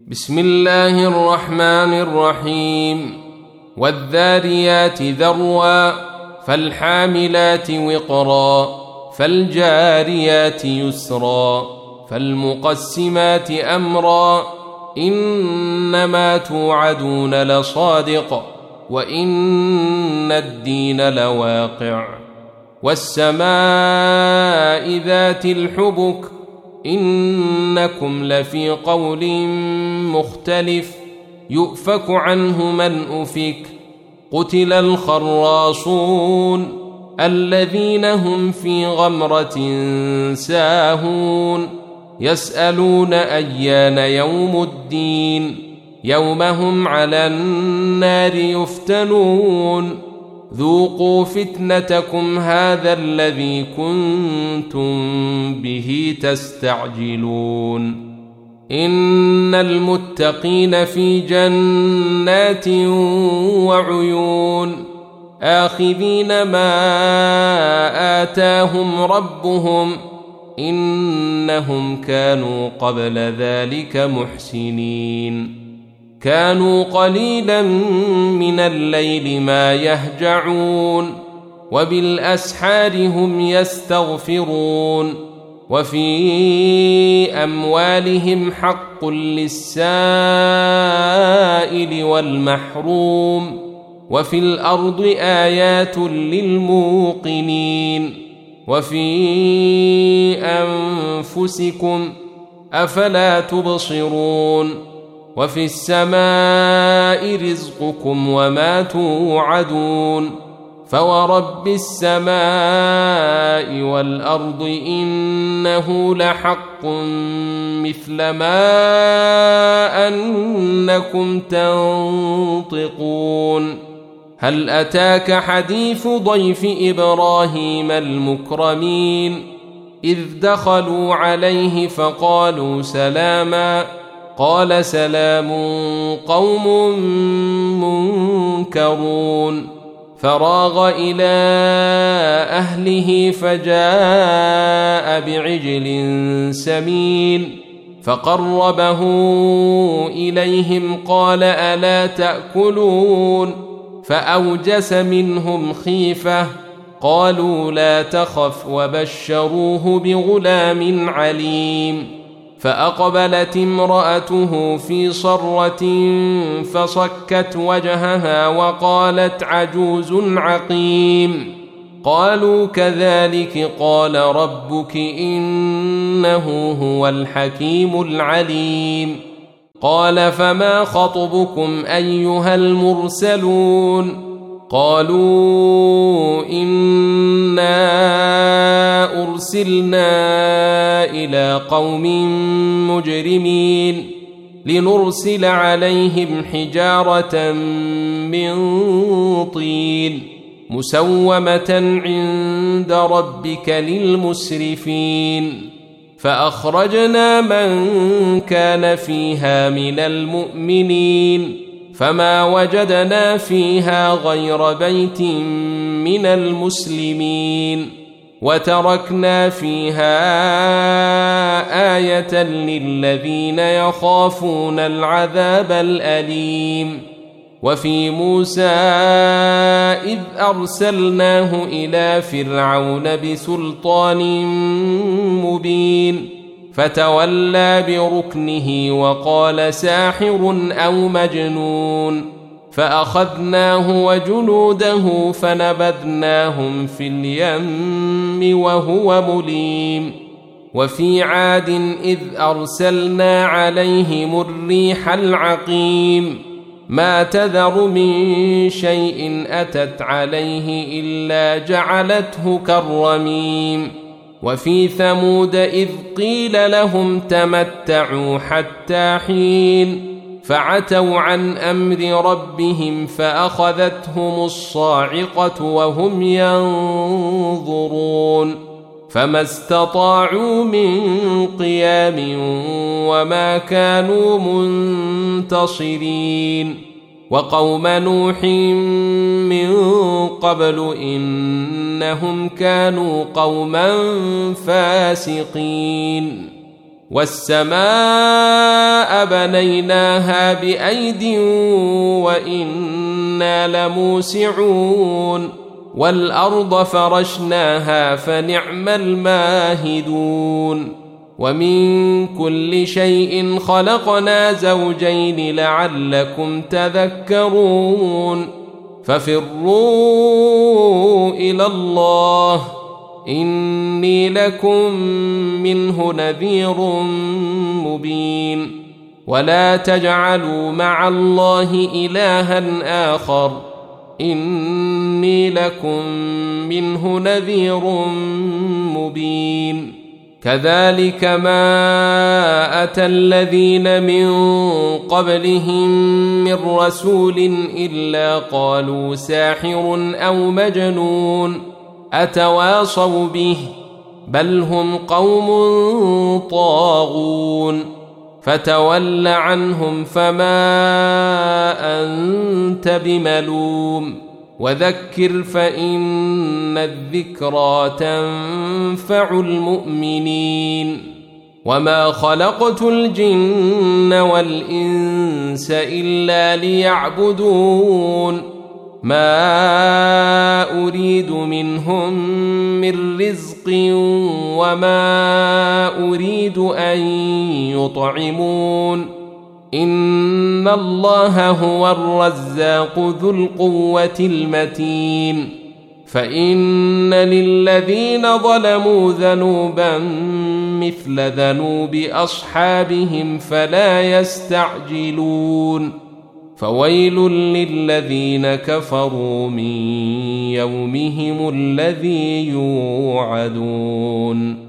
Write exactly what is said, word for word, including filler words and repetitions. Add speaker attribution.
Speaker 1: بسم الله الرحمن الرحيم والذاريات ذروا فالحاملات وقرا فالجاريات يسرا فالمقسمات أمرا إنما توعدون لصادق وإن الدين لواقع والسماء ذات الحبك إنكم لفي قول مختلف يؤفك عنه من أفك قتل الخراصون الذين هم في غمرة ساهون يسألون أيان يوم الدين يوم هم على النار يفتنون ذوقوا فتنتكم هذا الذي كنتم به تستعجلون إن المتقين في جنات وعيون آخذين ما آتاهم ربهم إنهم كانوا قبل ذلك محسنين كانوا قليلا من الليل ما يهجعون وبالأسحار هم يستغفرون وفي أموالهم حق للسائل والمحروم وفي الأرض آيات للموقنين وفي أنفسكم أفلا تبصرون وفي السماء رزقكم وما توعدون فورب السماء والأرض إنه لحق مثل ما أنكم تنطقون هل أتاك حديث ضيف إبراهيم المكرمين إذ دخلوا عليه فقالوا سلاما قال سلام قوم منكرون فراغ إلى أهله فجاء بعجل سمين فقربه إليهم قال ألا تأكلون فأوجس منهم خيفة قالوا لا تخف وبشروه بغلام عليم فأقبلت امرأته في صرة فصكت وجهها وقالت عجوز عقيم قالوا كذلك قال ربك إنه هو الحكيم العليم قال فما خطبكم أيها المرسلون قالوا إنا أرسلنا إلى قوم مجرمين لنرسل عليهم حجارة من طين مسومة عند ربك للمسرفين فأخرجنا من كان فيها من المؤمنين فما وجدنا فيها غير بيت من المسلمين وتركنا فيها آية للذين يخافون العذاب الأليم وفي موسى إذ أرسلناه إلى فرعون بسلطان مبين فتولى بركنه وقال ساحر أو مجنون فأخذناه وجنوده فنبذناهم في اليم وهو مليم وفي عاد إذ أرسلنا عليهم الريح العقيم ما تذر من شيء أتت عليه إلا جعلته كالرميم وفي ثمود إذ قيل لهم تمتعوا حتى حين فعتوا عن أمر ربهم فأخذتهم الصاعقة وهم ينظرون فما استطاعوا من قيام وما كانوا منتصرين وقوم نوح من قبل إنهم كانوا قوما فاسقين والسماء بنيناها بأيد وإنا لموسعون والأرض فرشناها فنعم الماهدون ومن كل شيء خلقنا زوجين لعلكم تذكرون ففروا إلى الله إني لكم منه نذير مبين ولا تجعلوا مع الله إلها آخر إني لكم منه نذير مبين كذلك ما أتى الذين من قبلهم من رسول إلا قالوا ساحر أو مجنون أتواصوا به بل هم قوم طاغون فتول عنهم فما أنت بملوم وذكر فإن الذكرى تنفع المؤمنين وما خلقت الجن والإنس إلا ليعبدون ما أريد منهم من رزق وما أريد أن يطعمون إن الله هو الرزاق ذو القوة المتين فإن للذين ظلموا ذنوبا مثل ذنوب أصحابهم فلا يستعجلون فويل للذين كفروا من يومهم الذي يوعدون